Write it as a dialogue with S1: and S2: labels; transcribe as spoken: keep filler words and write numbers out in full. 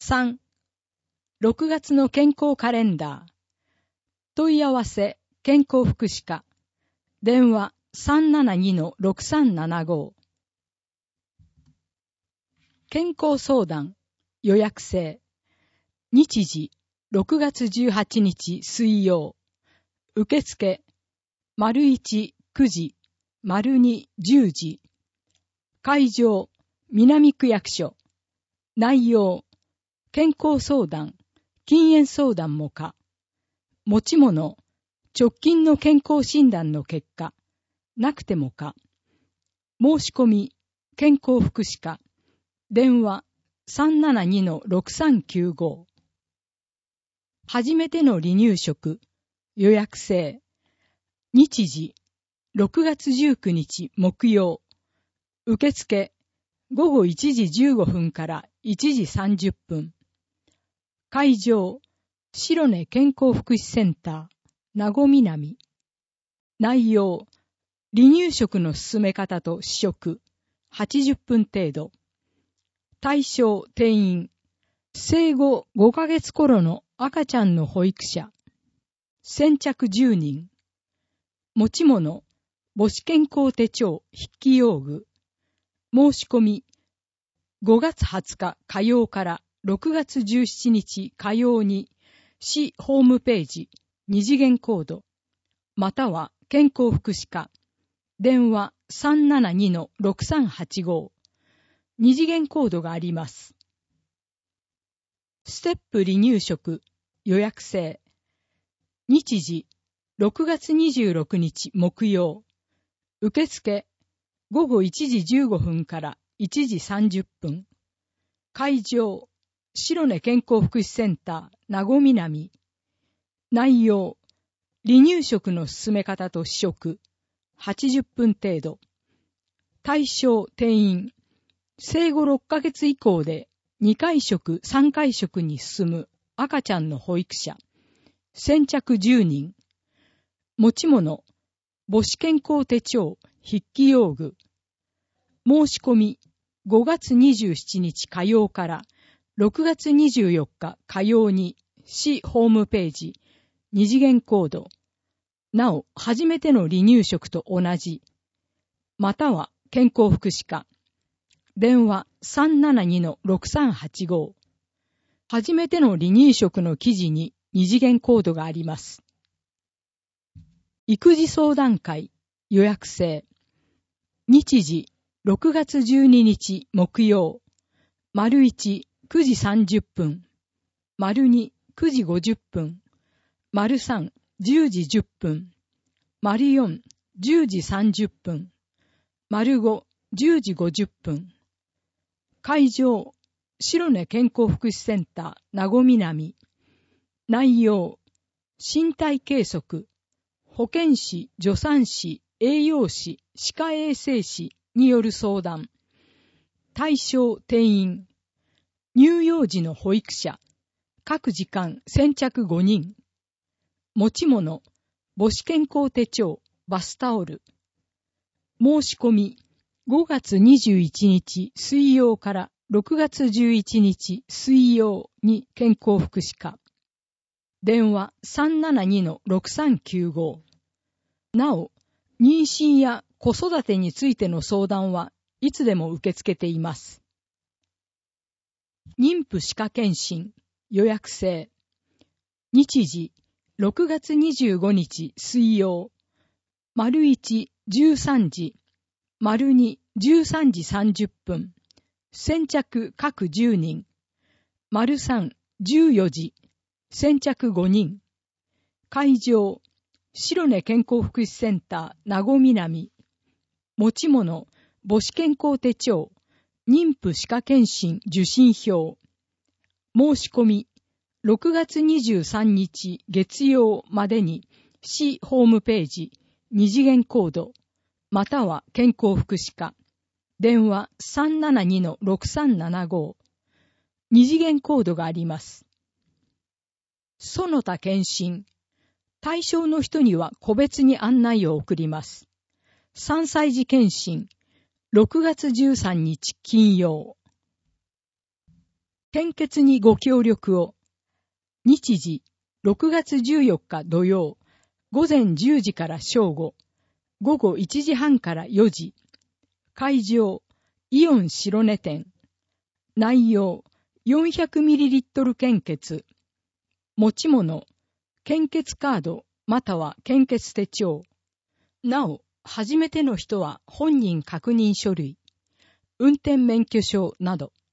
S1: さん、ろくがつの健康カレンダー。問い合わせ、健康福祉課。電話 さんななにのろくさんななご。健康相談、予約制。日時、ろくがつじゅうはちにち水曜。受付、丸いち、くじ、丸に、じゅうじ。会場、南区役所。内容、健康相談、禁煙相談も可。持ち物、直近の健康診断の結果、なくても可。申し込み、健康福祉課。電話 さんななにのろくさんきゅうご。初めての離乳食、予約制。日時、ろくがつじゅうくにち木曜。受付、ごごいちじじゅうごふんからいちじさんじゅっぷん。会場、白根健康福祉センター、名護南。内容、離乳食の進め方と試食、はちじゅっぷん程度。対象定員、生後ごかげつ頃の赤ちゃんの保育者。先着じゅうにん。持ち物、母子健康手帳筆記用具。申し込み、ごがつはつか火曜からろくがつじゅうしちにち火曜に、市ホームページ、二次元コード、または健康福祉課、電話 さんななにのろくさんはちご。二次元コードがあります。ステップ離乳食、予約制。日時、ろくがつにじゅうろくにち木曜。受付、ごごいちじじゅうごふんからいちじさんじゅっぷん。会場、白根健康福祉センター、名護南。内容、離乳食の進め方と試食、はちじゅっぷん程度。対象定員、生後ろっかげつ以降でにかい食さんかい食に進む赤ちゃんの保育者。先着じゅうにん。持ち物、母子健康手帳筆記用具。申し込み、ごがつにじゅうしちにち火曜からろくがつにじゅうよっか火曜に、市ホームページ、二次元コード。なお、初めての離乳食と同じ。または、健康福祉課。電話 さんななにのろくさんはちご。初めての離乳食の記事に二次元コードがあります。育児相談会、予約制。日時、ろくがつじゅうににち木曜。丸いち、くじさんじゅっぷん。丸に、くじごじゅっぷん。丸さん、じゅうじじゅっぷん。丸よん、じゅうじさんじゅっぷん。丸ご、じゅうじごじゅっぷん。会場、白根健康福祉センター、名護南。内容、身体計測、保健師、助産師、栄養士、歯科衛生士による相談。対象定員、乳幼児の保育者、各時間先着ごにん。持ち物、母子健康手帳、バスタオル。申し込み、ごがつにじゅういちにち水曜からろくがつじゅういちにち水曜に健康福祉課。電話 さんななにのろくさんきゅうご。なお、妊娠や子育てについての相談はいつでも受け付けています。妊婦歯科検診、予約制。日時、ろくがつにじゅうごにち水曜。丸いち、じゅうさんじ。丸に、じゅうさんじさんじゅっぷん。先着各じゅうにん。丸さん、じゅうよじ。先着ごにん。会場、白根健康福祉センター、名護南。持ち物、母子健康手帳、妊婦歯科検診受診票。申し込み、ろくがつにじゅうさんにち月曜までに、市ホームページ、二次元コード、または健康福祉課。電話 さんななにのろくさんななご。二次元コードがあります。その他検診。対象の人には個別に案内を送ります。さんさい児検診。ろくがつじゅうさんにち金曜。 献血にご協力を。日時、ろくがつじゅうよっか土曜、午前じゅうじから正午、午後いちじはんからよじ。会場、イオン白根店。内容、よんひゃくミリリットル 献血。持ち物、献血カードまたは献血手帳。なお、初めての人は本人確認書類、運転免許証など。